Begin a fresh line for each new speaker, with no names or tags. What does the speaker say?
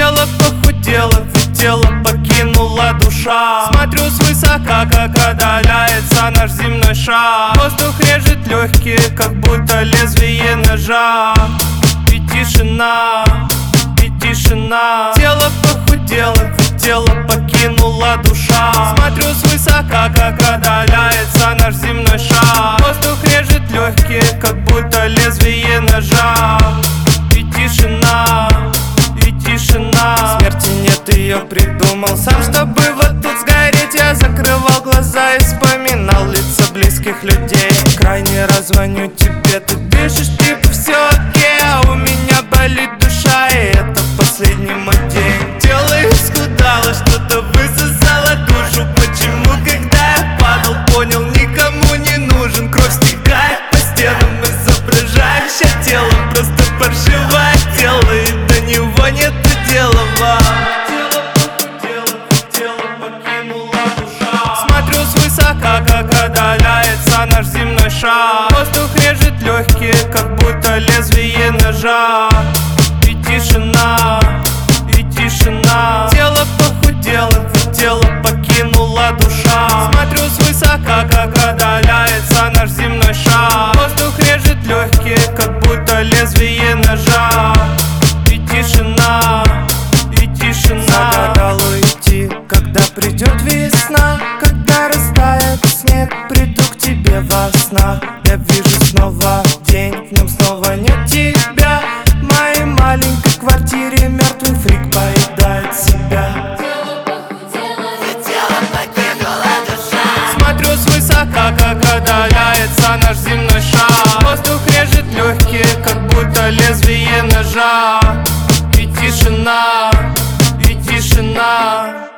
Тело похудело, ведь тело покинула душа. Смотрю свысока, как отдаляется наш земной шар. Воздух режет легкие, как будто лезвие ножа. И тишина, и тишина. Тело похудело, ведь тело покинула душа. Смотрю свысока, как отдаляется наш земной шар. Воздух режет легкие, как будто лезвие ножа. И тишина, и тишина. Смерти нет, ее придумал сам, чтобы вот тут сгореть. Я закрывал глаза и вспоминал лица близких людей. Крайний раз звоню тебе, ты пишешь типа все окей, а у меня болит душа, и это последний мой день. Тело исхудало, что-то высосало душу. Почему, когда я падал, понял, никому не нужен. Кровь стекает по стенам, изображающее тело просто паршивое тело, и до него нет дела вам. Тело похудело, тело покинула душа. Смотрю свысока, как отдаляется наш земной шар. Воздух режет легкие, как будто лезвие ножа. И тишина, и тишина. Тело похудело, ведь тело покинула душа. Смотрю свысока, как отдаляется наш земной шар. Воздух режет легкие, как будто лезвие ножа. И тишина, и тишина. Загадал уйти, когда придет весна. Когда растает снег, приду к тебе во снах. Я вижу снова день, в нем снова нет тебя. В моей маленькой квартире мертвый фрик поедает себя. Смотрю свысока, как отдаляется наш земной шар. Воздух режет легкие, как будто лезвие ножа. И тишина, и тишина.